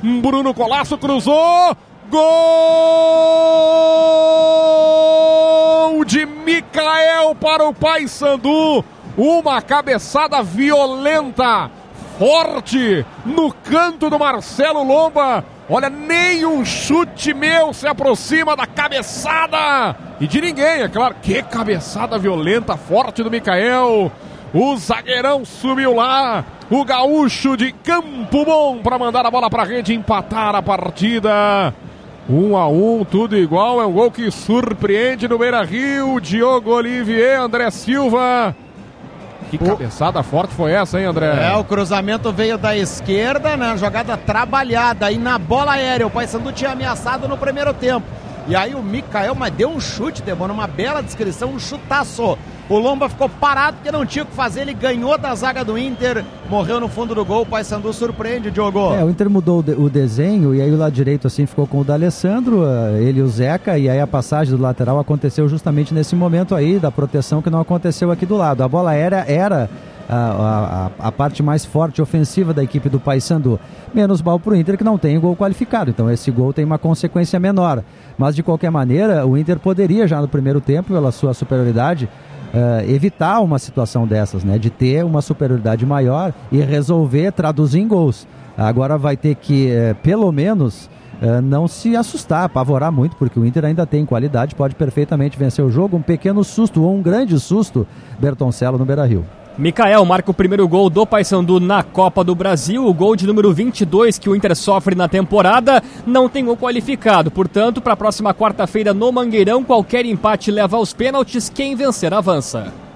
Bruno Colasso cruzou. Gol de Michael para o Paysandu. Uma cabeçada violenta, forte, no canto do Marcelo Lomba. Olha, nem um chute meu se aproxima da cabeçada. E de ninguém, é claro. Que cabeçada violenta, forte do Michael. O zagueirão subiu lá. O gaúcho de Campo Bom para mandar a bola para a rede, empatar a partida. 1-1, tudo igual. É um gol que surpreende no Beira-Rio. Diogo Olivier, André Silva. Que cabeçada forte foi essa, hein, André? O cruzamento veio da esquerda, né? Jogada trabalhada. E na bola aérea, o Paysandu tinha ameaçado no primeiro tempo. E aí o Michael, mas deu um chute, demora uma bela descrição, um chutaço. O Lomba ficou parado porque não tinha o que fazer, ele ganhou da zaga do Inter, morreu no fundo do gol. O Paysandu surpreende, Diogo. O Inter mudou o desenho, e aí o lado direito assim ficou com o D'Alessandro, ele e o Zeca, e aí a passagem do lateral aconteceu justamente nesse momento aí, da proteção que não aconteceu aqui do lado. A bola aérea era a parte mais forte ofensiva da equipe do Paysandu. Menos mal pro Inter, que não tem gol qualificado, então esse gol tem uma consequência menor. Mas de qualquer maneira, o Inter poderia já no primeiro tempo, pela sua superioridade, evitar uma situação dessas, né? De ter uma superioridade maior e resolver traduzir em gols. Agora vai ter que, pelo menos, não se assustar, apavorar muito, porque o Inter ainda tem qualidade, pode perfeitamente vencer o jogo. Um pequeno susto ou um grande susto, Bertoncello no Beira-Rio. Michael marca o primeiro gol do Paysandu na Copa do Brasil, o gol de número 22 que o Inter sofre na temporada, não tem gol qualificado, portanto, para a próxima quarta-feira no Mangueirão, qualquer empate leva aos pênaltis, quem vencer avança.